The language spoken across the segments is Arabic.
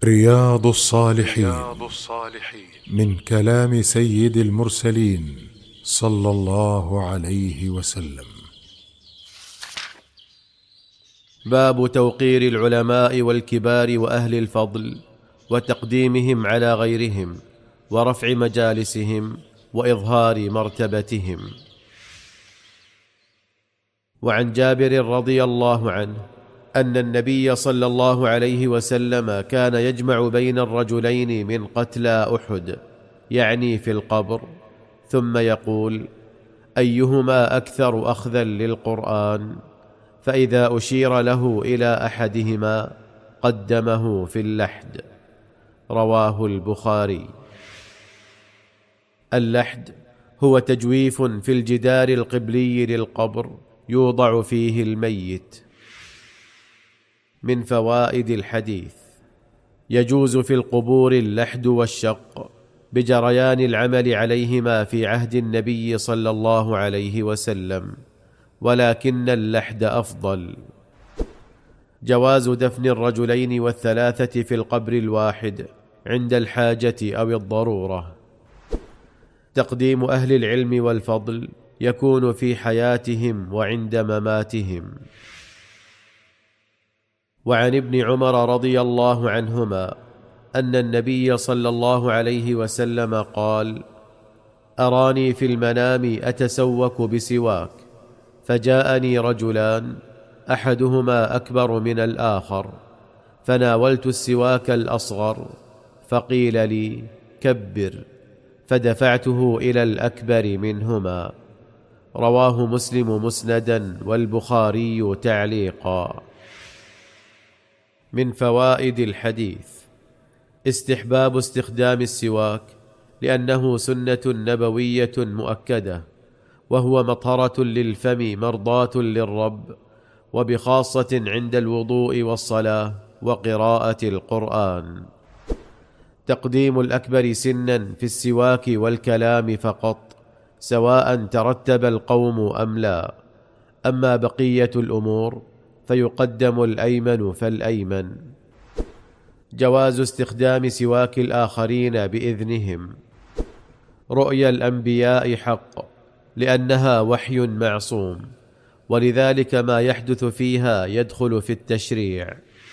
رياض الصالحين من كلام سيد المرسلين صلى الله عليه وسلم. باب توقير العلماء والكبار وأهل الفضل وتقديمهم على غيرهم ورفع مجالسهم وإظهار مرتبتهم. وعن جابر رضي الله عنه أن النبي صلى الله عليه وسلم كان يجمع بين الرجلين من قتلى أحد، يعني في القبر، ثم يقول: أيهما أكثر أخذا للقرآن؟ فإذا أشير له إلى أحدهما قدمه في اللحد. رواه البخاري. اللحد هو تجويف في الجدار القبلي للقبر يوضع فيه الميت. من فوائد الحديث: يجوز في القبور اللحد والشق بجريان العمل عليهما في عهد النبي صلى الله عليه وسلم، ولكن اللحد أفضل. جواز دفن الرجلين والثلاثة في القبر الواحد عند الحاجة أو الضرورة. تقديم أهل العلم والفضل يكون في حياتهم وعند مماتهم. وعن ابن عمر رضي الله عنهما أن النبي صلى الله عليه وسلم قال: أراني في المنام أتسوك بسواك، فجاءني رجلان أحدهما أكبر من الآخر، فناولت السواك الأصغر، فقيل لي: كبر، فدفعته إلى الأكبر منهما. رواه مسلم مسندا والبخاري تعليقا. من فوائد الحديث: استحباب استخدام السواك، لأنه سنة نبوية مؤكدة، وهو مطهرة للفم مرضاة للرب، وبخاصة عند الوضوء والصلاة وقراءة القرآن. تقديم الأكبر سنا في السواك والكلام فقط، سواء ترتب القوم أم لا. أما بقية الأمور فيقدم الأيمن فالأيمن. جواز استخدام سواك الآخرين بإذنهم. رؤيا الأنبياء حق، لأنها وحي معصوم، ولذلك ما يحدث فيها يدخل في التشريع.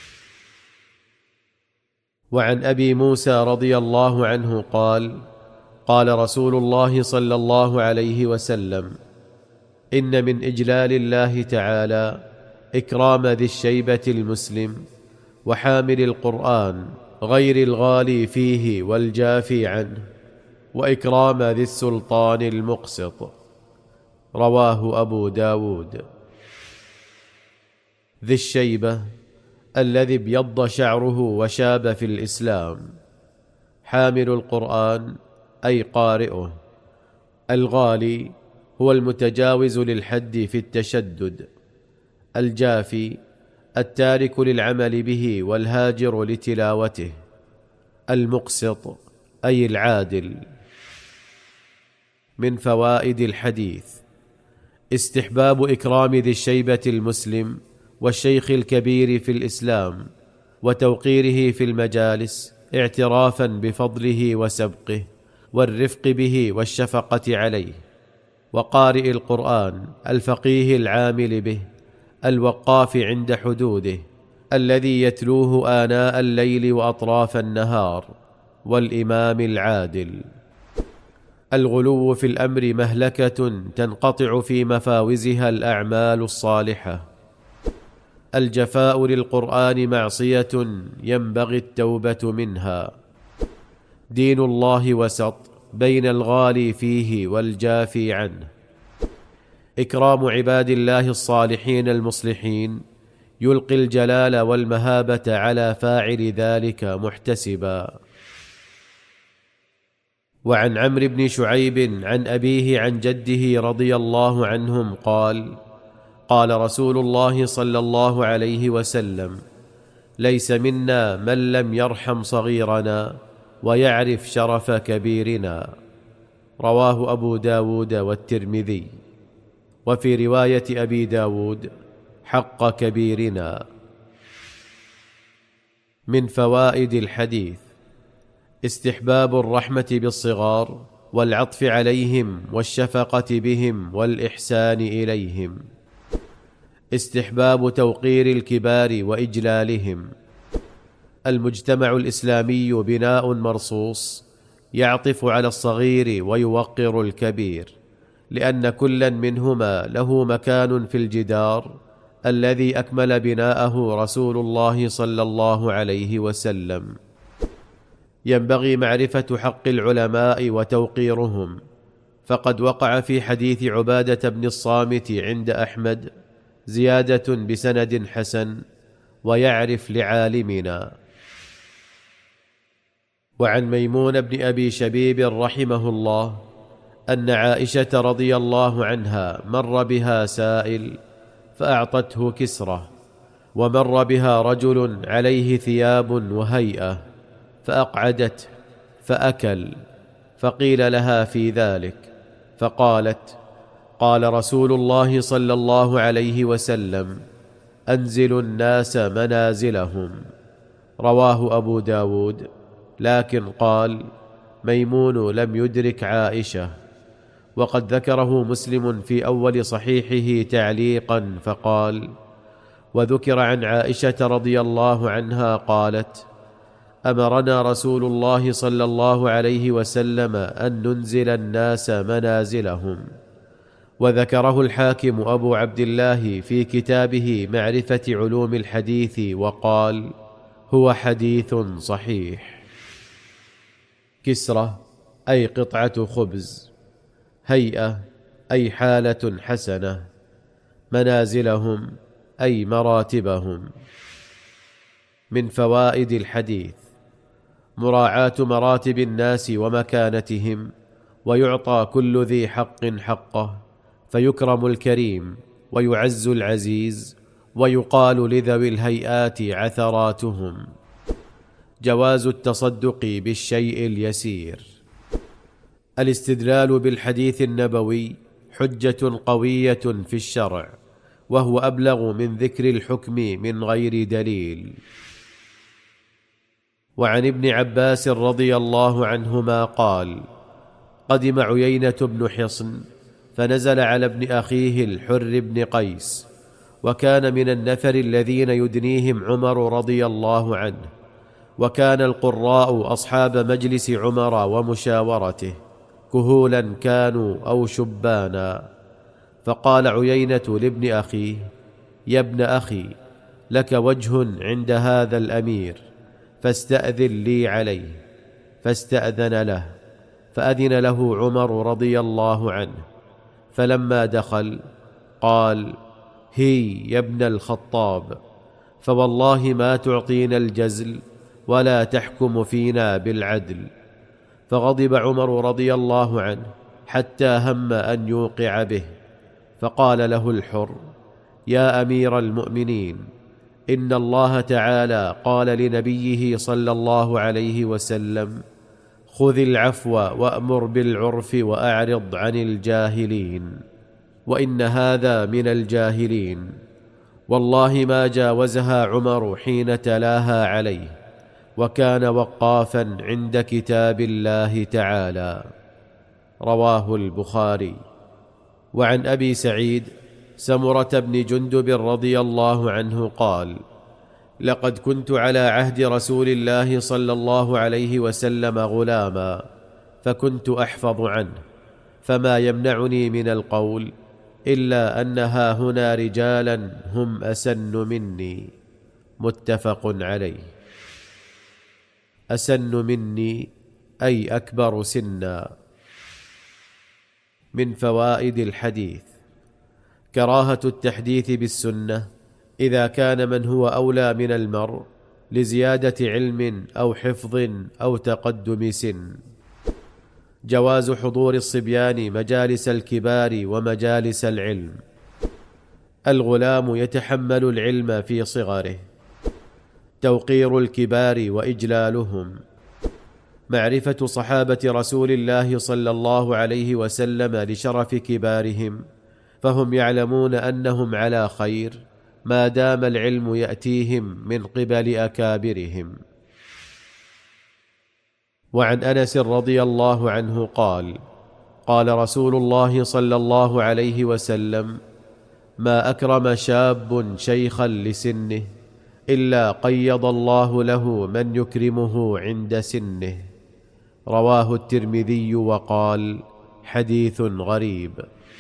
وعن أبي موسى رضي الله عنه قال: قال رسول الله صلى الله عليه وسلم: إن من إجلال الله تعالى إكرام ذي الشيبة المسلم وحامل القرآن غير الغالي فيه والجافي عنه، وإكرام ذي السلطان المقسط. رواه أبو داود. ذي الشيبة الذي ابيض شعره وشاب في الإسلام. حامل القرآن أي قارئه. الغالي هو المتجاوز للحد في التشدد. الجافي التارك للعمل به والهاجر لتلاوته. المقسط أي العادل. من فوائد الحديث: استحباب إكرام ذي الشيبة المسلم والشيخ الكبير في الإسلام، وتوقيره في المجالس اعترافا بفضله وسبقه، والرفق به والشفقة عليه. وقارئ القرآن الفقيه العامل به، الوقاف عند حدوده، الذي يتلوه آناء الليل وأطراف النهار، والإمام العادل. الغلو في الأمر مهلكة تنقطع في مفاوزها الأعمال الصالحة. الجفاء للقرآن معصية ينبغي التوبة منها. دين الله وسط بين الغالي فيه والجافي عنه. إكرام عباد الله الصالحين المصلحين يلقي الجلال والمهابة على فاعل ذلك محتسبا. وعن عمرو بن شعيب عن أبيه عن جده رضي الله عنهم قال: قال رسول الله صلى الله عليه وسلم: ليس منا من لم يرحم صغيرنا ويعرف شرف كبيرنا. رواه أبو داود والترمذي. وفي رواية أبي داود: حق كبيرنا. من فوائد الحديث: استحباب الرحمة بالصغار والعطف عليهم والشفقة بهم والإحسان إليهم. استحباب توقير الكبار وإجلالهم. المجتمع الإسلامي بناء مرصوص يعطف على الصغير ويوقر الكبير، لأن كلا منهما له مكان في الجدار الذي أكمل بناءه رسول الله صلى الله عليه وسلم. ينبغي معرفة حق العلماء وتوقيرهم، فقد وقع في حديث عبادة بن الصامت عند أحمد زيادة بسند حسن: ويعرف لعالمنا. وعن ميمون بن أبي شبيب رحمه الله أن عائشة رضي الله عنها مر بها سائل فأعطته كسرة، ومر بها رجل عليه ثياب وهيئة فأقعدته فأكل، فقيل لها في ذلك فقالت: قال رسول الله صلى الله عليه وسلم: أنزلوا الناس منازلهم. رواه أبو داود، لكن قال: ميمون لم يدرك عائشة. وقد ذكره مسلم في أول صحيحه تعليقا فقال: وذكر عن عائشة رضي الله عنها قالت: أمرنا رسول الله صلى الله عليه وسلم أن ننزل الناس منازلهم. وذكره الحاكم أبو عبد الله في كتابه معرفة علوم الحديث وقال: هو حديث صحيح. كسرة أي قطعة خبز، هيئة أي حالة حسنة، منازلهم أي مراتبهم. من فوائد الحديث: مراعاة مراتب الناس ومكانتهم، ويعطى كل ذي حق حقه، فيكرم الكريم ويعز العزيز، ويقال لذوي الهيئات عثراتهم. جواز التصدق بالشيء اليسير. الاستدلال بالحديث النبوي حجة قوية في الشرع، وهو أبلغ من ذكر الحكم من غير دليل. وعن ابن عباس رضي الله عنهما قال: قدم عيينة بن حصن فنزل على ابن أخيه الحر بن قيس، وكان من النفر الذين يدنيهم عمر رضي الله عنه، وكان القراء أصحاب مجلس عمر ومشاورته، كهولا كانوا أو شبانا. فقال عيينة لابن أخيه: يا ابن أخي، لك وجه عند هذا الأمير، فاستأذن لي عليه. فاستأذن له، فأذن له عمر رضي الله عنه، فلما دخل قال: هي يا ابن الخطاب، فوالله ما تعطينا الجزل ولا تحكم فينا بالعدل. فغضب عمر رضي الله عنه حتى هم أن يوقع به، فقال له الحر: يا أمير المؤمنين، إن الله تعالى قال لنبيه صلى الله عليه وسلم: خذ العفو وأمر بالعرف وأعرض عن الجاهلين، وإن هذا من الجاهلين. والله ما جاوزها عمر حين تلاها عليه، وكان وقافا عند كتاب الله تعالى. رواه البخاري. وعن أبي سعيد سمرة بن جندب رضي الله عنه قال: لقد كنت على عهد رسول الله صلى الله عليه وسلم غلاما، فكنت أحفظ عنه، فما يمنعني من القول إلا أن ها هنا رجالا هم أسن مني. متفق عليه. أسن مني أي أكبر سنا. من فوائد الحديث: كراهة التحديث بالسنة إذا كان من هو أولى من المرء لزيادة علم أو حفظ أو تقدم سن. جواز حضور الصبيان مجالس الكبار ومجالس العلم. الغلام يتحمل العلم في صغره. توقير الكبار وإجلالهم. معرفة صحابة رسول الله صلى الله عليه وسلم لشرف كبارهم، فهم يعلمون أنهم على خير ما دام العلم يأتيهم من قبل أكابرهم. وعن أنس رضي الله عنه قال: قال رسول الله صلى الله عليه وسلم: ما أكرم شاب شيخا لسنه إلا قيض الله له من يكرمه عند سنه. رواه الترمذي وقال: حديث غريب.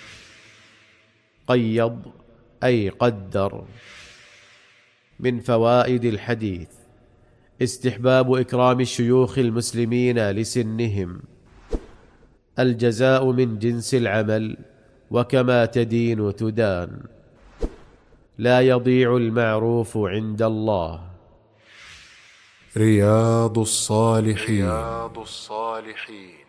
قيض أي قدر. من فوائد الحديث: استحباب إكرام الشيوخ المسلمين لسنهم. الجزاء من جنس العمل، وكما تدين تدان. لا يضيع المعروف عند الله. رياض الصالحين